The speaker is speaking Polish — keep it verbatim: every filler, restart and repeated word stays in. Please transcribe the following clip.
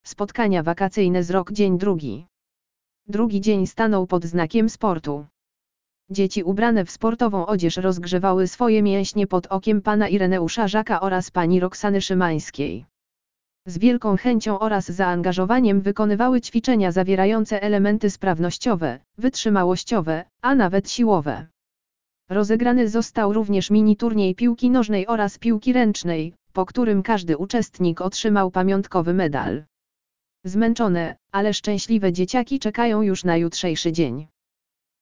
Spotkania wakacyjne z rok dzień drugi. Drugi dzień stanął pod znakiem sportu. Dzieci ubrane w sportową odzież rozgrzewały swoje mięśnie pod okiem pana Ireneusza Żaka oraz pani Roxany Szymańskiej. Z wielką chęcią oraz zaangażowaniem wykonywały ćwiczenia zawierające elementy sprawnościowe, wytrzymałościowe, a nawet siłowe. Rozegrany został również mini turniej piłki nożnej oraz piłki ręcznej, po którym każdy uczestnik otrzymał pamiątkowy medal. Zmęczone, ale szczęśliwe dzieciaki czekają już na jutrzejszy dzień.